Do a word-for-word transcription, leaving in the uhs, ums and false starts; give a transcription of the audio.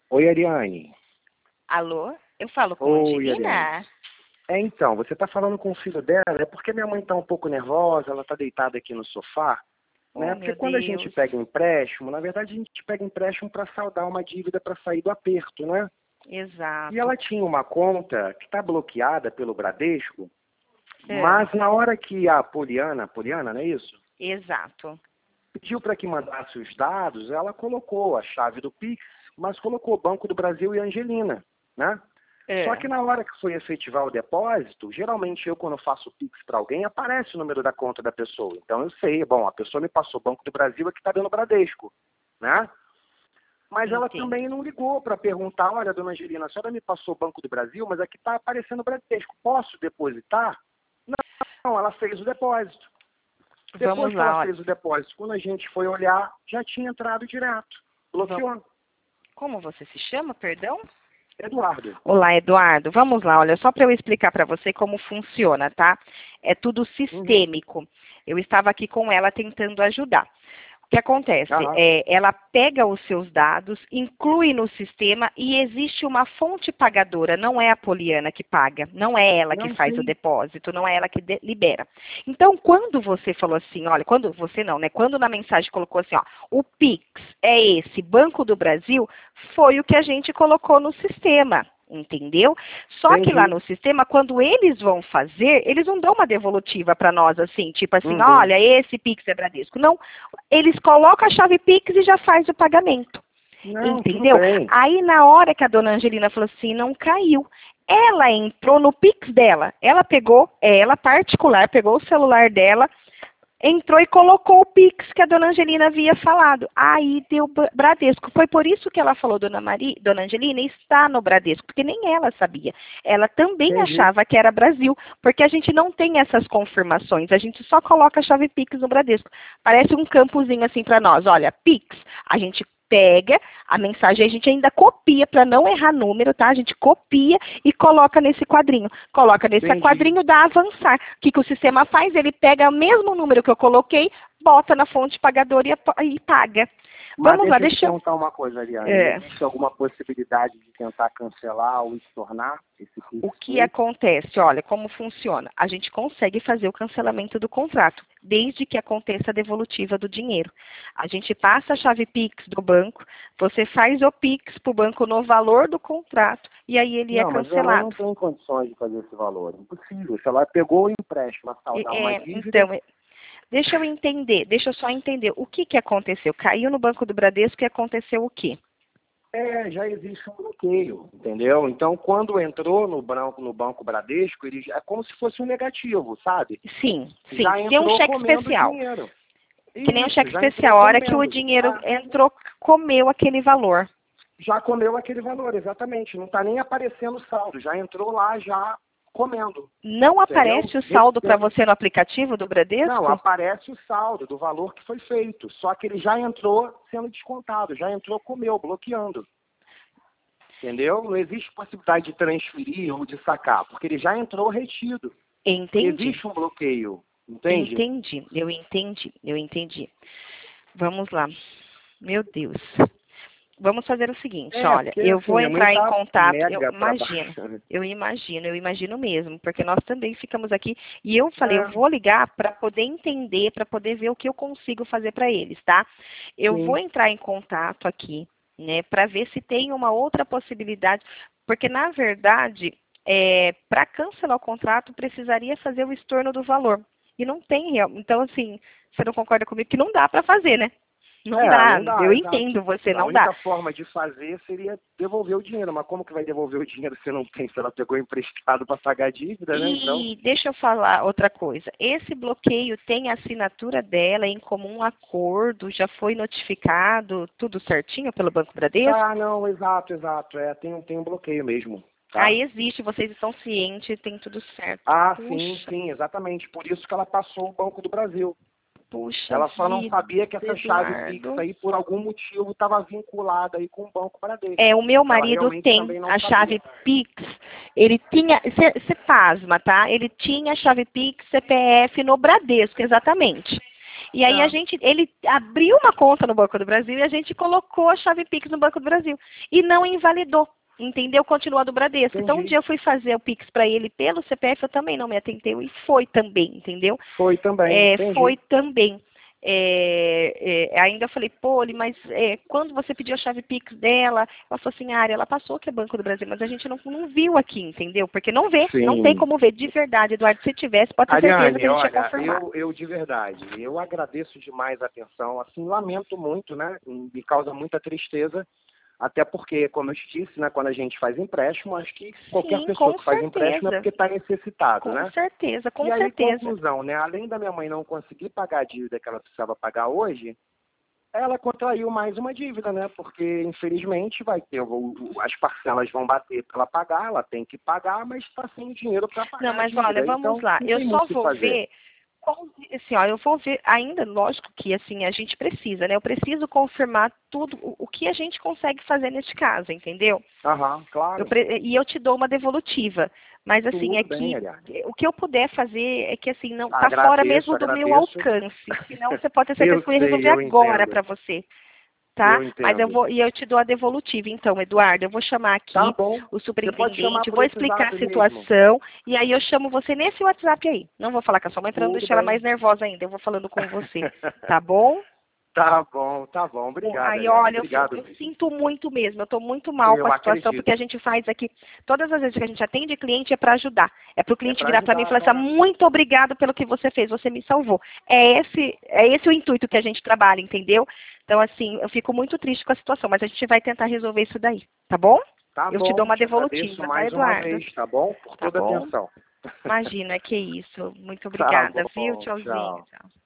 Oi, Ariane. Alô? Eu falo com Oi, Ariane. Angelina? É, então, você está falando com o filho dela, é porque minha mãe está um pouco nervosa, ela está deitada aqui no sofá, Oh, né? Porque meu quando a gente Deus. pega empréstimo, na verdade a gente pega empréstimo para saldar uma dívida para sair do aperto, né? E Exato. ela tinha uma conta que está bloqueada pelo Bradesco, É, mas na hora que a Poliana, Poliana, não é isso? exato. Pediu para que mandasse os dados, ela colocou a chave do Pix, mas colocou Banco do Brasil e Angelina, né? Só É. que na hora que foi efetivar o depósito, geralmente eu, quando faço Pix para alguém, aparece o número da conta da pessoa. Então eu sei, bom, a pessoa me passou o Banco do Brasil, aqui está dando Bradesco, né? Mas ela Entendo. também não ligou para perguntar, olha, dona Angelina, a senhora me passou o Banco do Brasil, mas aqui está aparecendo Bradesco, posso depositar? Não, ela fez o depósito. Vamos Depois que ela lá, olha. fez o depósito, quando a gente foi olhar, já tinha entrado direto. Va- Bloqueou. Como você se chama, perdão? Eduardo. Olá, Eduardo. Vamos lá, olha, só para eu explicar para você como funciona, tá? É tudo Uhum. sistêmico. Eu estava aqui com ela tentando ajudar. O que acontece? Aham. É, ela pega os seus dados, inclui no sistema e existe uma fonte pagadora. Não é a Poliana que paga, não é ela que Não faz o sei. depósito, não é ela que de- libera. Então, quando você falou assim, olha, quando você não, né? Quando na mensagem colocou assim, ó, o Pix é esse, Banco do Brasil, foi o que a gente colocou no sistema. Entendeu? Só que lá Entendi. no sistema, quando eles vão fazer, eles não dão uma devolutiva para nós assim, tipo assim, Uhum. olha, esse Pix é Bradesco. Não, eles colocam a chave Pix e já faz o pagamento. Não, tudo Entendeu? bem. Aí na hora que a dona Angelina falou assim, não caiu. Ela entrou no Pix dela. Ela pegou, ela particular, pegou o celular dela, entrou e colocou o Pix que a dona Angelina havia falado. Aí deu Bradesco. Foi por isso que ela falou, dona Maria, dona Angelina, está no Bradesco, porque nem ela sabia. Ela também Entendi. achava que era Brasil, porque a gente não tem essas confirmações, a gente só coloca a chave Pix no Bradesco. Parece um campozinho assim para nós, olha, Pix, a gente pega a mensagem, a gente ainda copia para não errar número, tá? A gente copia e coloca nesse quadrinho. Coloca nesse Entendi. quadrinho da avançar. O que, que o sistema faz? Ele pega o mesmo número que eu coloquei, bota na fonte pagadora e, e paga. Mas Vamos lá, deixa eu te deixa eu... perguntar uma coisa, Ariane. É, Existe alguma possibilidade de tentar cancelar ou estornar esse o Pix com que ele? acontece? Olha, como funciona? A gente consegue fazer o cancelamento do contrato, desde que aconteça a devolutiva do dinheiro. A gente passa a chave Pix do banco, você faz o Pix para o banco no valor do contrato e aí ele é Não, mas minha mãe não cancelado. tem condições de fazer esse valor. Impossível. Se ela pegou o empréstimo a E, saldar uma é, dívida, então, é, deixa eu entender, deixa eu só entender. O que, que aconteceu? Caiu no Banco do Bradesco e aconteceu o quê? é, já existe um bloqueio, entendeu? Então, quando entrou no banco, no Banco Bradesco, ele já- é como se fosse um negativo, sabe? Sim, sim, Já que nem um entrou cheque comendo especial. dinheiro. Que nem um Isso, cheque já entrou especial. A hora que o comendo. dinheiro Ah, entrou, comeu aquele valor. já comeu aquele valor, exatamente. Não está nem aparecendo saldo. Já entrou lá, já comendo. Não Entendeu? aparece o saldo para Recebendo. você no aplicativo do Não, Bradesco? aparece o saldo do valor que foi feito. Só que ele já entrou sendo descontado. Já entrou, comeu, bloqueando. Entendeu? Não existe possibilidade de transferir ou de sacar, porque ele já entrou retido. Entendi. Existe um bloqueio, entende? Entendi. Eu entendi. Eu entendi. Vamos lá. Meu Deus. Vamos fazer o seguinte, É, olha, porque eu assim, vou minha mãe entrar em tá contato, eu mega pra imagino, baixo. Né? eu imagino, eu imagino mesmo, porque nós também ficamos aqui e eu falei, eu É, vou ligar para poder entender, para poder ver o que eu consigo fazer para eles, tá? Eu vou sim. entrar em contato aqui, né, para ver se tem uma outra possibilidade, porque na verdade, é, para cancelar o contrato precisaria fazer o estorno do valor e não tem real, então assim, você não concorda comigo que não dá para fazer, né? Não É, dá, não dá, eu exato. entendo você, A não dá. única forma de fazer seria devolver o dinheiro, mas como que vai devolver o dinheiro se não tem? Se ela pegou emprestado para pagar a dívida, né? Então, E deixa eu falar outra coisa. Esse bloqueio tem a assinatura dela em comum acordo, já foi notificado, tudo certinho pelo Banco Bradesco? tá, não, exato, exato. É, tem, um- tem um bloqueio mesmo, tá? Aí existe, vocês estão cientes, tem tudo certo. Ah, sim, Puxa, sim, exatamente. Por isso que ela passou o Banco do Brasil. puxa Ela só não vida, sabia que essa chave Pix Eduardo. aí, por algum motivo, estava vinculada aí com o Banco Bradesco. É, o meu Ela marido realmente tem também não a sabia. chave Pix. Ele tinha, você pasma, tá? Ele tinha a chave Pix C P F no Bradesco, exatamente. E aí É. a gente, ele abriu uma conta no Banco do Brasil e a gente colocou a chave Pix no Banco do Brasil. E não invalidou. Entendeu? Continua do Bradesco. Entendi. Então, um dia eu fui fazer o Pix para ele pelo C P F, eu também não me atentei e foi também, entendeu? Foi também, É, entendi. foi também. É, é, ainda falei, Poli, mas é, quando você pediu a chave Pix dela, ela falou assim, Ari, ela passou que é Banco do Brasil, mas a gente não, não viu aqui, entendeu? Porque não vê, Sim. não tem como ver de verdade, Eduardo. Se tivesse, pode ter certeza Ariane, que a gente ia olha, confirmar. eu, eu de verdade, eu agradeço demais a atenção, assim, lamento muito, né? Me causa muita tristeza. Até porque, como eu te disse, né, quando a gente faz empréstimo, acho que qualquer Sim, pessoa com que faz certeza. empréstimo é porque está necessitado, Com né? certeza, com e aí, certeza. conclusão, né? Além da minha mãe não conseguir pagar a dívida que ela precisava pagar hoje, ela contraiu mais uma dívida, né? Porque, infelizmente, vai ter o- o- as parcelas vão bater para ela pagar, ela tem que pagar, mas está sem dinheiro para pagar Não, a mas dívida. olha, vamos Então, lá. não Eu tem só muito o que vou fazer. ver, com- assim, ó, eu vou ver ainda, lógico que assim a gente precisa, né? Eu preciso confirmar tudo o, o que a gente consegue fazer neste caso, entendeu? Aham, claro. Eu pre- e eu te dou uma devolutiva. Mas assim, Tudo é bem, que Ariane. o que eu puder fazer é que assim, não tá Agradeço, fora mesmo do meu agradeço. alcance. Senão você pode ter certeza Eu que eu ia sei, resolver eu agora entendo. para você. Tá? Eu Mas eu entendo. vou, e eu te dou a devolutiva, então, Eduardo. Eu vou chamar aqui Tá bom. o Você pode chamar superintendente, por vou esse explicar a zap mesmo. situação, e aí eu chamo você nesse WhatsApp aí. Não vou falar com a sua mãe para não Tudo deixar ela bem. mais nervosa ainda. Eu vou falando com você, tá bom? Tá bom, tá bom. Obrigado, Aí, Ariane. olha, eu, Obrigado. eu sinto muito mesmo, eu estou muito mal com Eu a situação, acredito. porque a gente faz aqui, todas as vezes que a gente atende cliente é para ajudar. É para o cliente pra virar para mim e ajudar, falar assim, claro. muito obrigado pelo que você fez, você me salvou. É esse, é esse o intuito que a gente trabalha, entendeu? Então, assim, eu fico muito triste com a situação, mas a gente vai tentar resolver isso daí, tá bom? Tá Eu bom. te dou uma Te agradeço devolutiva, tá, mais uma Eduardo? vez, tá bom? Por Tá toda a bom? atenção. Imagina, que isso. Muito Tá obrigada, viu? bom. Tchauzinho. Tchau. Tchau.